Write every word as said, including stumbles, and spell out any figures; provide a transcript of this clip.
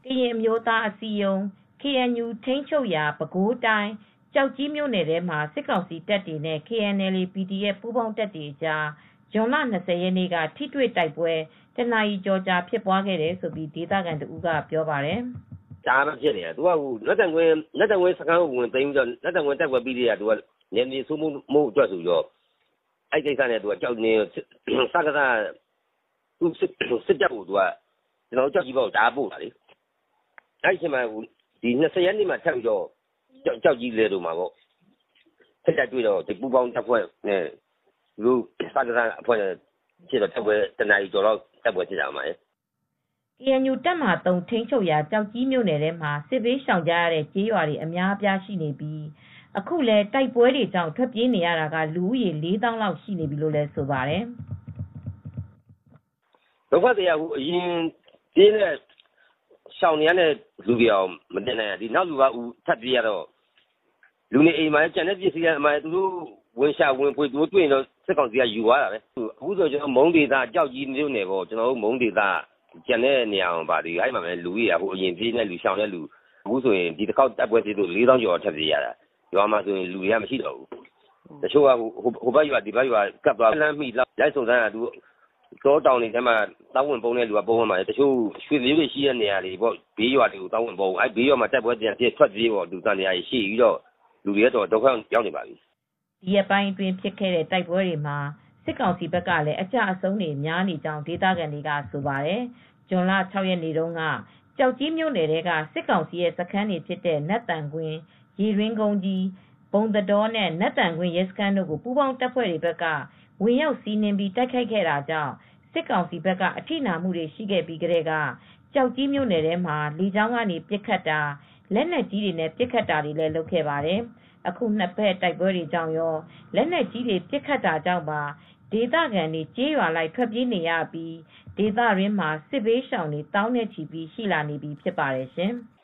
ကရင်အမျိုးသားအစည်းအရုံး ကေအန်ယူ ထိန်းချုပ်ရာ ပဲခူးတိုင်း ကျောက်ကြီးမြို့နယ်ထဲမှာ စစ်ကောင်စီတပ်တွေနဲ့ ကေအန်အယ်လ်အေ ပီဒီအက်ဖ် ပူးပေါင်းတပ်တွေကြား ဇွန်လ ၂၀ ရက်နေ့က ထိတွေ့တိုက်ပွဲ တနာရီကျော်ကြာဖြစ်ပွားခဲ့တယ်လို့ ဒေသခံတဦးကပြောပါတယ်။ "တအားဖြစ်နေတာ။ သူကလက်တံကွင်းစခန်းကိုဝင်သိမ်းပြီး လက်တံကွင်းတိုက်ပွဲပြီးကတည်းက နယ်မြေစိုးမိုးဖို့အတွက်ဆိုပြီး အဲဒီကိစ္စနဲ့ စကစ စစ်တပ်ကို ကျနော်တို့ကျောက်ကြီးဘက်ကို တအားပို့တာလေ။ အဲဒီအချိန်မှာ ၂၀ ရက်နေ့မှာ ထပ်ပြီးတော့ ကျောက်ကြီးလယ်ဒိုမှာ ထိပ်တိုက်တွေ့တော့ ပူးပေါင်းတပ်ဖွဲ့နဲ့ စကစအဖွဲ့နဲ့ဖြစ်တော့ တနာရီကျော်လောက်တိုက်ပွဲဖြစ်တာ။ကေအန်ယူ တပ်မဟာ ၃ ထိန်းချုပ်ရာ ကျောက်ကြီးမြို့နယ်ထဲမှာ စစ်ဘေးရှောင်ကြရတဲ့ ကျေးရွာတွေအများအပြားရှိနေပြီး အခုလည်း တိုက်ပွဲတွေကြောင့် ထွက်ပြေးနေရတာက လူဦးရေ လေးသောင်းလောက်ရှိနေပြီလို့လည်းဆိုပါတယ်။ "ဒုက္ခသည်က အရင်ပြေးတဲ့ရှောင်နေရတဲ့လူတွေတောင်မတင်နိုင်ရသေးဘူး။ နောက်လူကထပ်ပြေးရတော့ လူနေအိမ်မှာလည်း ကျန်တဲ့ပစ္စည်းတွေလည်း သူတို့ဝင်ရှာဝင်ဖွေတွေ့ရင်တော့ စစ်ကောင်စီကယူသွားတာပဲ။ အခုဆိုရင် မုန်းဒေသ ကျောက်ကြီးမြို့နယ် မုန်းဒေသ ကျန်တဲ့နေရာမှာပါသေးတယ်။ အဲဒီမှာပဲ လူဦးရေက အရင်ပြေးတဲ့ရှောင်တဲ့လူ အခုဆိုရင် ဒီတခေါက်တိုက်ပွဲဖြစ်လို့ လေးသောင်းကျော်ထွက်ပြေးရတာ။ ရွာမှာဆိုရင် လူတွေကမရှိတော့ဘူး။ တချို့က ဟိုဘက်ရွာဒီဘက်ရွာကပ်သွားလှမ်းမှီလိုက်စုံစမ်းရ တောတောင်တွေထဲမှာသောင်းဝင်ပုန်းတဲ့လူက ပုန်းရမှာ တချို့ရွှေလေးတွေရှိတဲ့နေရာတွေဘေးရွာတွေကိုသောင်းဝင်ပုန်း ဘေးရွာမှာတိုက်ပွဲပြန်ဖြစ်ထွက်ပြေးပေါ့ လူသံသရာတွေရှိပြီး လူတွေကတော့ဒုက္ခရောက်နေပါပြီ။ " ဒီရက်ပိုင်းအတွင်းဖြစ်ခဲ့တဲ့တိုက်ပွဲတွေမှာ စစ်ကောင်စီဘက်ကလည်း အကျအဆုံးတွေများနေကြောင်း ဒေသခံတွေကဆိုပါတယ်။ ဇွန်လ ၆ ရက်နေ့တုန်းက ကျောက်ကြီးမြို့နယ်ထဲက စစ်ကောင်စီရဲ့စခန်းတွေဖြစ်တဲ့ နတ်သံကွင်း၊ ရေတွင်းကုန်းကြီး၊ ဘုံသတောနဲ့ နတ်သံကွင်းရဲစခန်းတို့ကို ပူးပေါင်းတပ်ဖွဲ့တွေဘက်က ဝင်ရောက်စီးနင်းပြီးတိုက်ခိုက်ခဲ့တာကြောင့် စစ်ကောင်စီဘက်က အထိနာမှုတွေရှိခဲ့ပြီးကတည်းက ကျောက်ကြီးမြို့နယ်ထဲမှာ လေကြောင်းကနေပစ်ခတ်တာ လက်နက်ကြီးတွေနဲ့ပစ်ခတ်တာတွေလည်းလုပ်ခဲ့ပါတယ်။ အခုနှစ်ဘက်တိုက်ပွဲတွေကြောင့်ရော လက်နက်ကြီးတွေပစ်ခတ်တာကြောင့်ပါ ဒေသခံတွေ ကျေးရွာလိုက်ထွက်ပြေးနေရပြီး ဒေသတွင်းမှာ စစ်ဘေးရှောင်တွေ သောင်းနဲ့ချီရှိလာနေပြီဖြစ်ပါတယ်ရှင်။